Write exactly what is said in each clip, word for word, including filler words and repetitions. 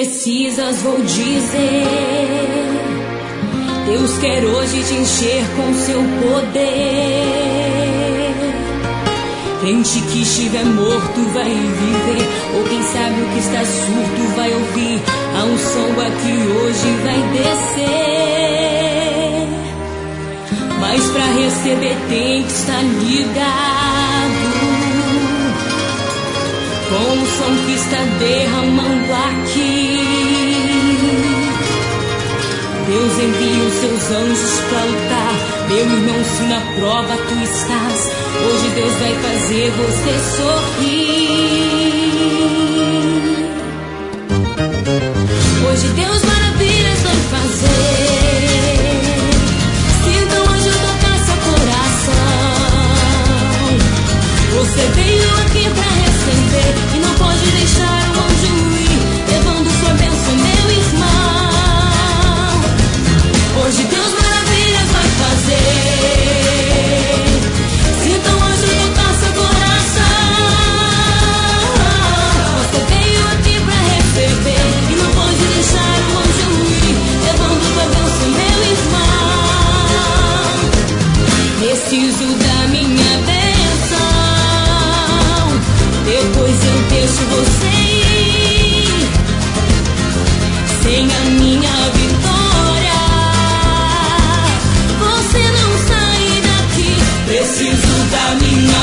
precisas, vou dizer. Deus quer hoje te encher com seu poder. Crente que estiver morto vai viver, ou quem sabe o que está surdo vai ouvir. A unção aqui hoje vai descer, mas pra receber tem que estar ligado com o som que está derramando aqui. Deus envia os seus anjos pra lutar. Meu irmão, se na prova tu estás, hoje Deus vai fazer você sorrir. Hoje Deus maravilhas vai fazer. Sinta o anjo tocar seu coração. Você veio aqui pra receber e não pode deixar o anjo ir, levando sua bênção, meu irmão. Hoje Deus maravilhas vai fazer. Sinta o anjo tocar seu coração. Você veio aqui pra receber e não pode deixar o anjo ir, levando sua bênção, meu irmão. Preciso da minha bênção, depois eu deixo você ir. Sem a minha vitória você não sai daqui. Preciso da minha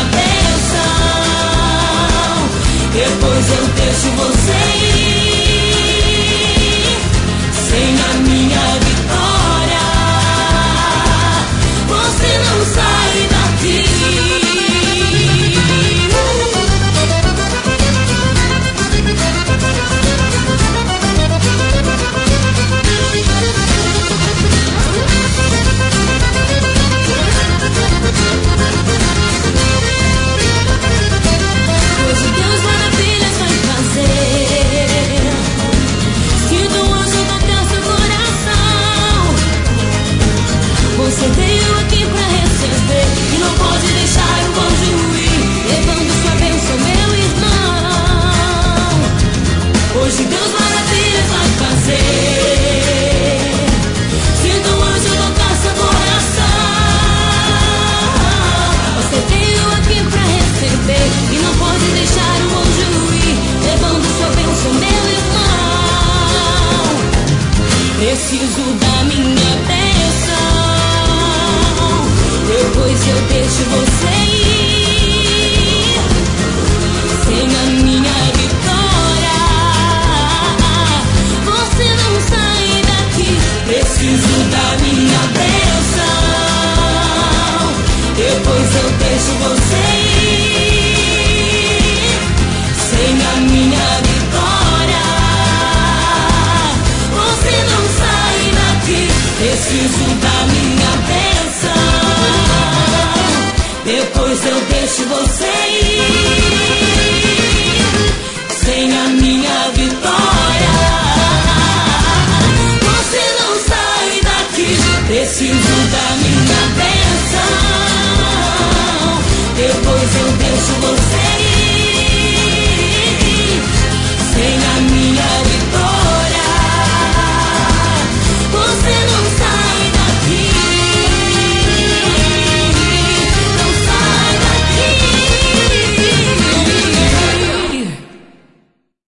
bênção, depois eu deixo você ir. Sem a minha vitória você não sai daqui. Hoje Deus maravilhas vai fazer. Sinta o anjo tocar seu coração. Você veio aqui pra receber e não pode deixar o anjo ir, levando sua bênção, meu irmão. Hoje Deus maravilhas vai fazer. Sinta o anjo tocar seu coração. Você veio aqui pra receber e não pode deixar o anjo ir, levando sua bênção, meu irmão. Preciso da minha bênção, depois eu deixo você ir. Sem a minha vitória você não sai daqui. Preciso da minha bênção, depois eu deixo você ir. Sem a minha vitória você não sai daqui. Preciso da minha bênção, depois eu deixo você